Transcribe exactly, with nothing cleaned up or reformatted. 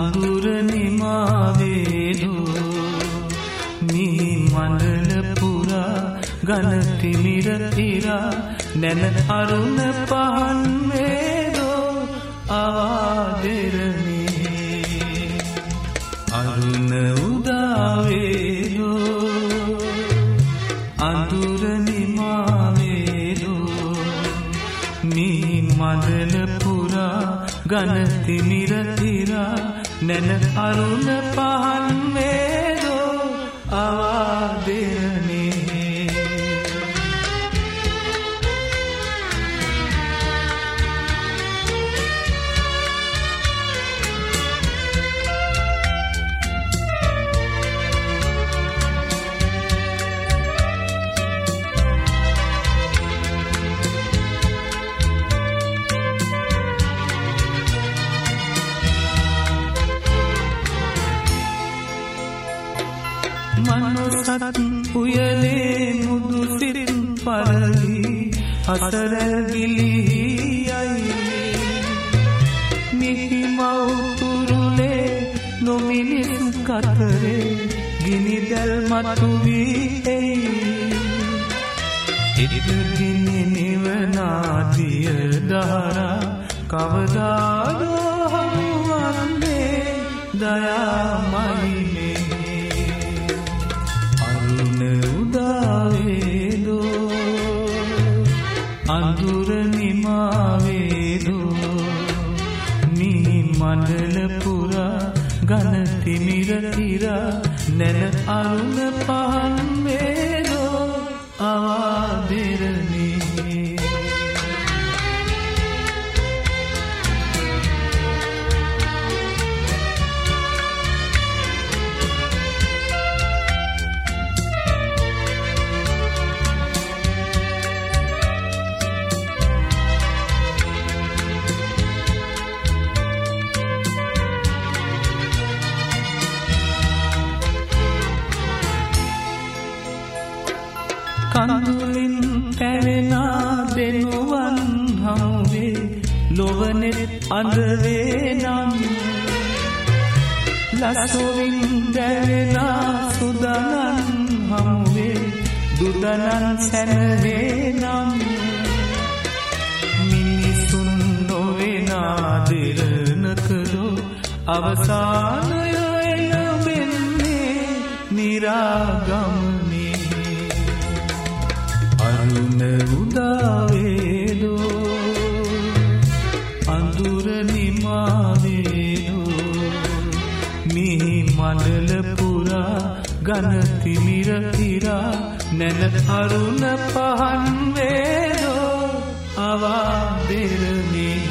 අඳුර නිමාවේදෝ මේ මණ්ඩල පුරා ගන තිමිර ඉරා නැන අරුණ පහන් වේදෝ ආදරණේ අරුණ උදාවේදෝ අඳුර නිමාවේදෝ මේ මණ්ඩල පුරා ගන තිමිර ඉරා නැන අරුණ පහන් වේදෝ ආදරණේ මනසත් උයලේ මුදු සිරින් පරලි හතරැල් ගිලියයි මිහි මව්තුරුලේ නොමිනිස් කතරේ ගිනිදැල් මතු වී එයි ඉදිරිගිනි නිවනාදිය දහරා කවදාදෝ හමුවන්නේ දයාමයි උදාවේදෝ අඳුර නිමාවේදෝ මේ මණ්ඩල පුරා ගන තිමිර ඉරා නැන අරුණ පහන් වේදෝ ආදරණේ කඳුලින් පැවෙනා දෙනුවන් හමුවේ ලොවනෙත් අඳවේ නම් ලස්සොවින් දැවෙනා සුදනන් හමුවේ දුදනන් සැනවේ නම් මිනිසුන් නොවෙනා දෙරනකලෝ අවසානය එළඹෙන්නේ නිරාගමනේ අරුණ උදාවේදෝ අඳුර නිමාවේදෝ මිහි මණ්ඩල පුරා ගන තිමිර ඉරා නැන අරුණ පහන් වේදෝ ආදරණේ